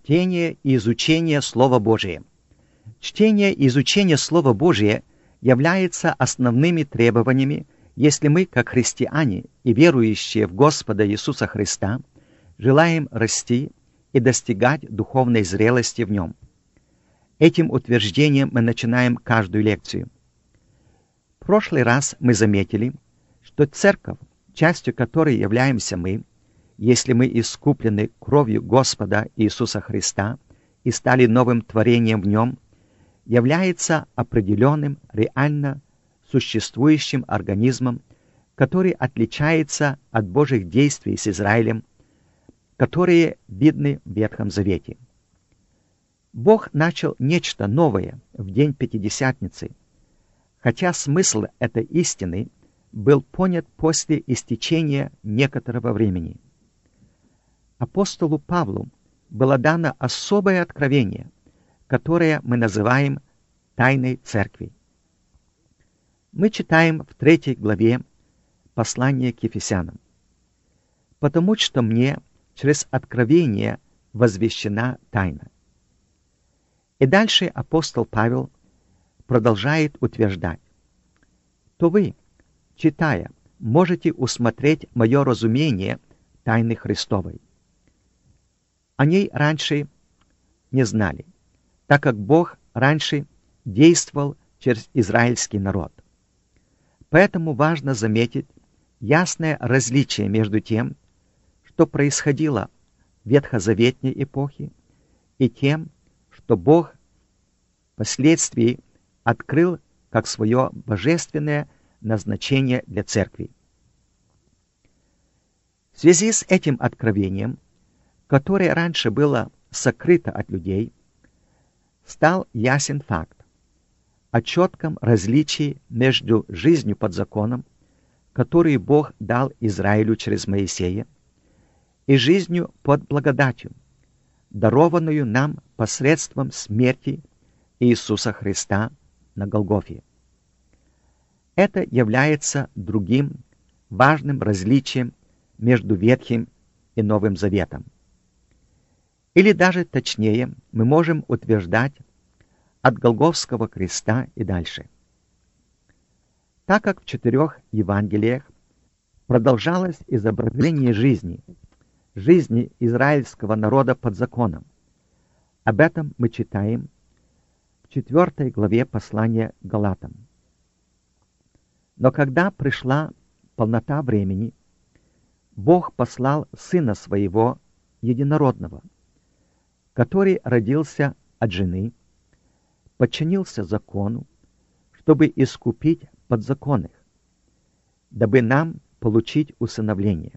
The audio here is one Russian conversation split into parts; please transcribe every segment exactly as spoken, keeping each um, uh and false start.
Чтение и изучение Слова Божия. Чтение и изучение Слова Божия являются основными требованиями, если мы, как христиане и верующие в Господа Иисуса Христа, желаем расти и достигать духовной зрелости в Нем. Этим утверждением мы начинаем каждую лекцию. В прошлый раз мы заметили, что Церковь, частью которой являемся мы, если мы искуплены кровью Господа Иисуса Христа и стали новым творением в Нем, является определенным, реально существующим организмом, который отличается от Божьих действий с Израилем, которые видны в Ветхом Завете. Бог начал нечто новое в день Пятидесятницы, хотя смысл этой истины был понят после истечения некоторого времени. Апостолу Павлу было дано особое откровение, которое мы называем «Тайной Церкви». Мы читаем в третьей главе послания к Ефесянам. «Потому что мне через откровение возвещена тайна». И дальше апостол Павел продолжает утверждать: «То вы, читая, можете усмотреть мое разумение тайны Христовой. О ней раньше не знали, так как Бог раньше действовал через израильский народ. Поэтому важно заметить ясное различие между тем, что происходило в ветхозаветной эпохе, и тем, что Бог впоследствии открыл как свое божественное назначение для церкви. В связи с этим откровением, которое раньше было сокрыто от людей, стал ясен факт о четком различии между жизнью под законом, которую Бог дал Израилю через Моисея, и жизнью под благодатью, дарованную нам посредством смерти Иисуса Христа на Голгофе. Это является другим важным различием между Ветхим и Новым Заветом. Или даже точнее, мы можем утверждать от Голгофского креста и дальше. Так как в четырех Евангелиях продолжалось изображение жизни, жизни израильского народа под законом, об этом мы читаем в четвертой главе послания к Галатам. Но когда пришла полнота времени, Бог послал Сына Своего Единородного, который родился от жены, подчинился закону, чтобы искупить подзаконных, дабы нам получить усыновление.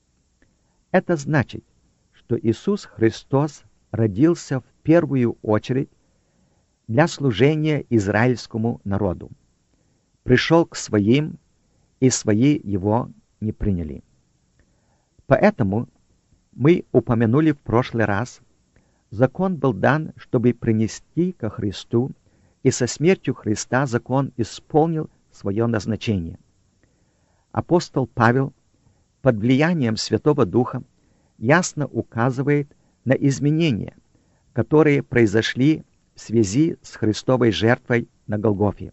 Это значит, что Иисус Христос родился в первую очередь для служения израильскому народу, пришел к своим, и свои его не приняли. Поэтому мы упомянули в прошлый раз, закон был дан, чтобы принести ко Христу, и со смертью Христа закон исполнил свое назначение. Апостол Павел под влиянием Святого Духа ясно указывает на изменения, которые произошли в связи с Христовой жертвой на Голгофе.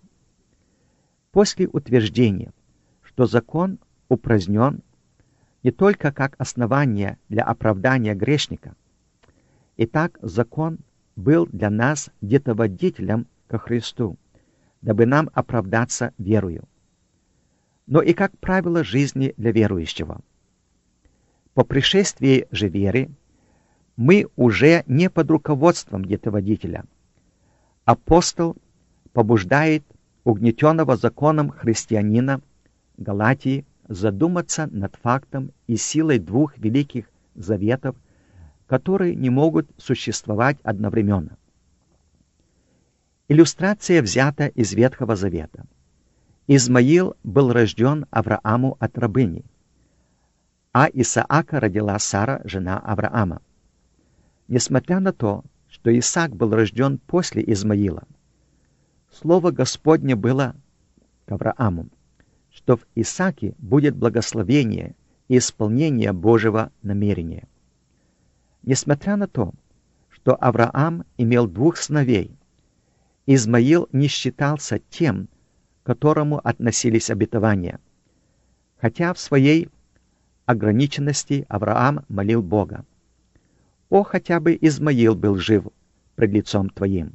После утверждения, что закон упразднен не только как основание для оправдания грешника, итак, закон был для нас детоводителем ко Христу, дабы нам оправдаться верою, но и как правило жизни для верующего. По пришествии же веры мы уже не под руководством детоводителя. Апостол побуждает угнетенного законом христианина Галатии задуматься над фактом и силой двух великих заветов, которые не могут существовать одновременно. Иллюстрация взята из Ветхого Завета. Измаил был рожден Аврааму от рабыни, а Исаака родила Сара, жена Авраама. Несмотря на то, что Исаак был рожден после Измаила, слово Господне было к Аврааму, что в Исааке будет благословение и исполнение Божьего намерения. Несмотря на то, что Авраам имел двух сыновей. Измаил не считался тем, к которому относились обетования, хотя в своей ограниченности Авраам молил Бога: «О, хотя бы Измаил был жив пред лицом Твоим».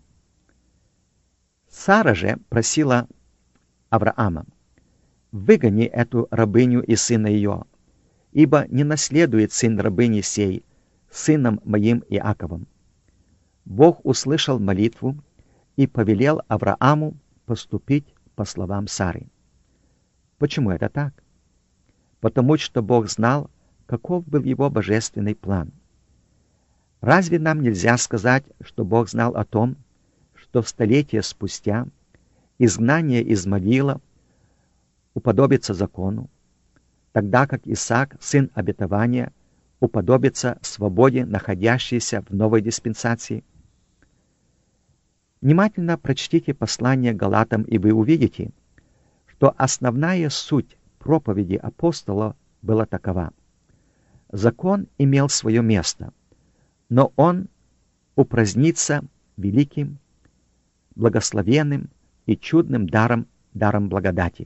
Сара же просила Авраама: «Выгони эту рабыню и сына ее, ибо не наследует сын рабыни сей сыном моим Иаковом». Бог услышал молитву и повелел Аврааму поступить по словам Сары. Почему это так? Потому что Бог знал, каков был его божественный план. Разве нам нельзя сказать, что Бог знал о том, что столетия спустя изгнание Измаила уподобится закону, тогда как Исаак, сын обетования, уподобится свободе, находящейся в новой диспенсации? Внимательно прочтите послание Галатам, и вы увидите, что основная суть проповеди апостола была такова: закон имел свое место, но он упразднится великим, благословенным и чудным даром, даром благодати.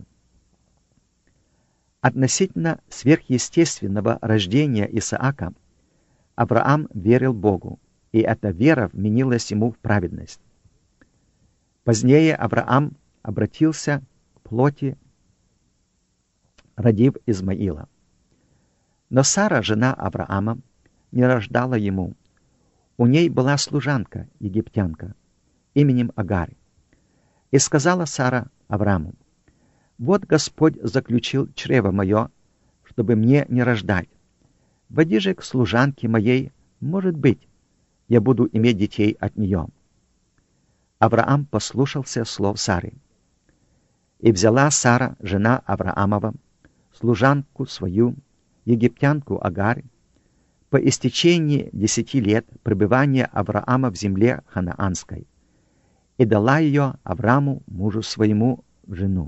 Относительно сверхъестественного рождения Исаака Авраам верил Богу, и эта вера вменилась ему в праведность. Позднее Авраам обратился к плоти, родив Измаила. Но Сара, жена Авраама, не рождала ему. У ней была служанка, египтянка, именем Агарь. И сказала Сара Аврааму: «Вот Господь заключил чрево мое, чтобы мне не рождать. Води же к служанке моей, может быть, я буду иметь детей от нее». Авраам послушался слов Сары. И взяла Сара, жена Авраамова, служанку свою, египтянку Агарь, по истечении десяти лет пребывания Авраама в земле ханаанской, и дала ее Аврааму, мужу своему, в жену.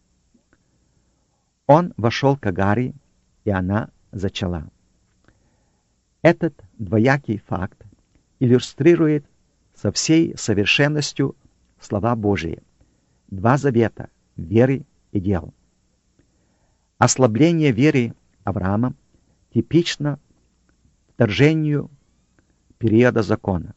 Он вошел к Агари, и она зачала. Этот двоякий факт иллюстрирует со всей совершенностью слова Божии: два завета — веры и дел. Ослабление веры Авраама типично вторжению периода закона.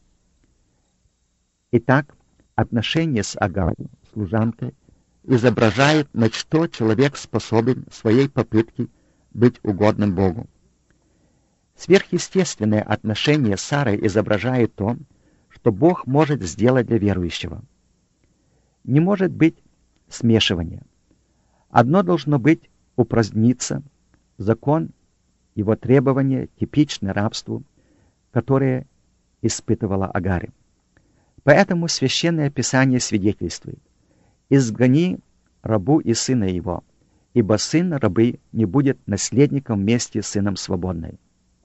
Итак, отношения с Агарью, служанкой, изображает, на что человек способен в своей попытке быть угодным Богу. Сверхъестественное отношение с Сарой изображает то, что Бог может сделать для верующего. Не может быть смешивания. Одно должно быть упраздниться, закон, его требования типичны рабству, которое испытывала Агарь. Поэтому Священное Писание свидетельствует: «Изгони рабу и сына его, ибо сын рабы не будет наследником вместе с сыном свободной».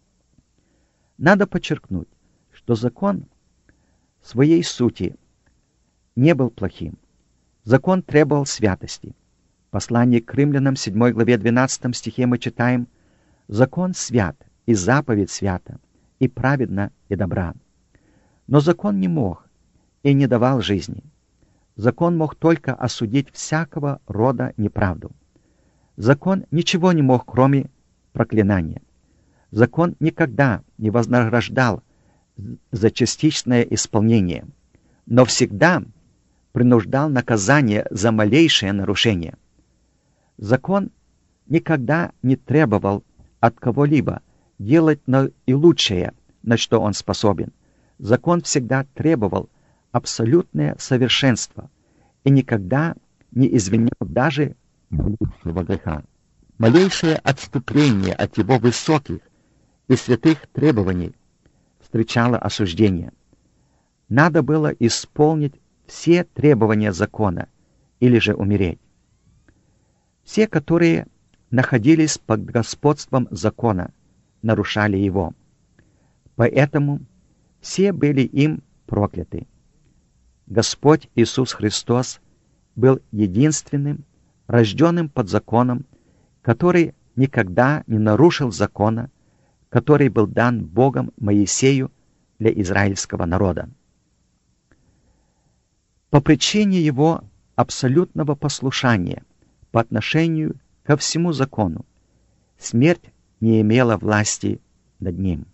Надо подчеркнуть, что закон в своей сути не был плохим. Закон требовал святости. В послании к Римлянам, седьмой главе, двенадцатом стихе мы читаем: «Закон свят, и заповедь свята, и праведна, и добра». Но закон не мог и не давал жизни. Закон мог только осудить всякого рода неправду. Закон ничего не мог, кроме проклинания. Закон никогда не вознаграждал за частичное исполнение, но всегда принуждал наказание за малейшее нарушение. Закон никогда не требовал от кого-либо делать наилучшее, на что он способен. Закон всегда требовал абсолютное совершенство и никогда не извинял даже малейшего греха. Малейшее отступление от его высоких и святых требований встречало осуждение. Надо было исполнить все требования закона или же умереть. Все, которые находились под господством закона, нарушали его. Поэтому все были им прокляты. Господь Иисус Христос был единственным, рожденным под законом, который никогда не нарушил закона, который был дан Богом Моисею для израильского народа. По причине его абсолютного послушания по отношению ко всему закону, смерть не имела власти над ним.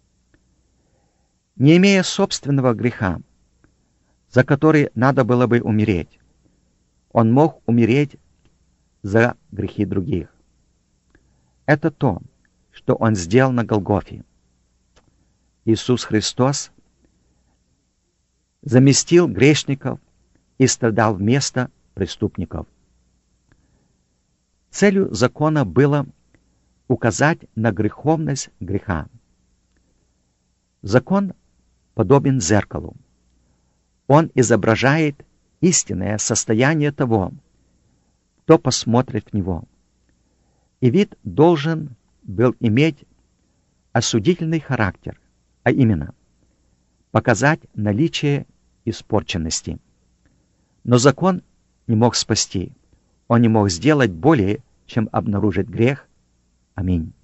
Не имея собственного греха, за который надо было бы умереть, он мог умереть за грехи других. Это то, что он сделал на Голгофе. Иисус Христос заместил грешников и страдал вместо преступников. Целью закона было указать на греховность греха. Закон подобен зеркалу. Он изображает истинное состояние того, кто посмотрит в него. И вид должен был иметь осудительный характер, а именно показать наличие испорченности. Но закон не мог спасти. Он не мог сделать более, чем обнаружить грех. Аминь.